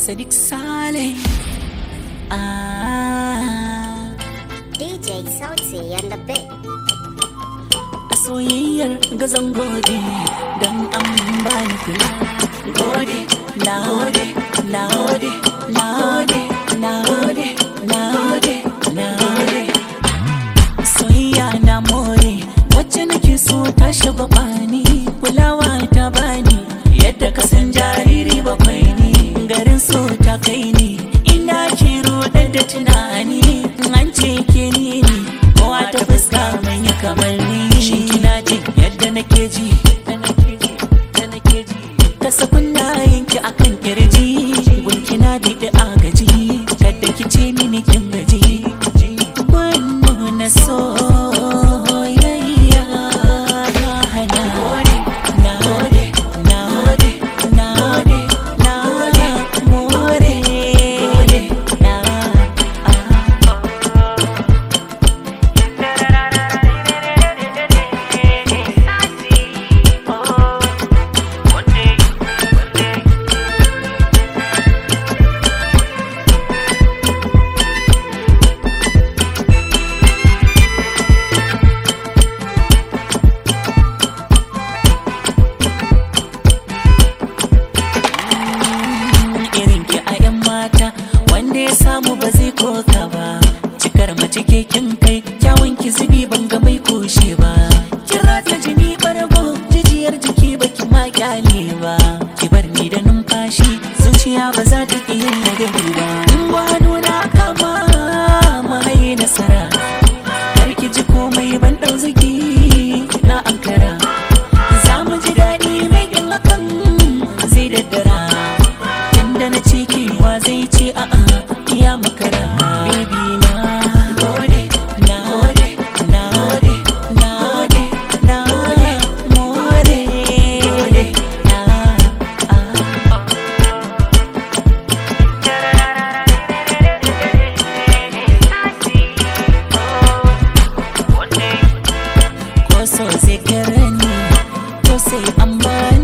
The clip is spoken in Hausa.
Sadiq Saleh. DJ Sauti and the bit. A soyayyar gazan gode don an bani kula. Gode, na gode, na gode, na gode, na gode, na gode, na gode. Soyayya na more wacce nake so ta shiga bani, kulawa ta bani yadda ka san jariri bakwai ne. Garin so ta kai ni ina ke rudar da tunani, an ce ke ni ne kowa ta fuska manya kamar ni. Shin kina ji yadda nake ji, ka sakunna yanki akan kirji, gunki na da agaji, kada ki ce mini kin gaji. Wannan na soyayya ya hana. Na gode, na gode, na gode, na gode, more gode, na wanda ya samu ba zai koka ba. Cikar mace keken kai, kyawun ki zubi ban ga mai kushe ba. Kira ta jini bargo, jijiyar jiki baki ma kyale ba. Ki bar ni da numfashi, zuciya ba za ta ki yin ladabi ba. In gwano na kama mai nasara, kar ki ji komai ban dau zagi na ankara. Za mu ji daɗi mai kin hakan zai daddara. Yanda na ce kewa zai ce a'a ya makara. Baby na gode, na gode, na gode, na gode, na gode, more gode, na ko so zai kira ni, ko sai an bani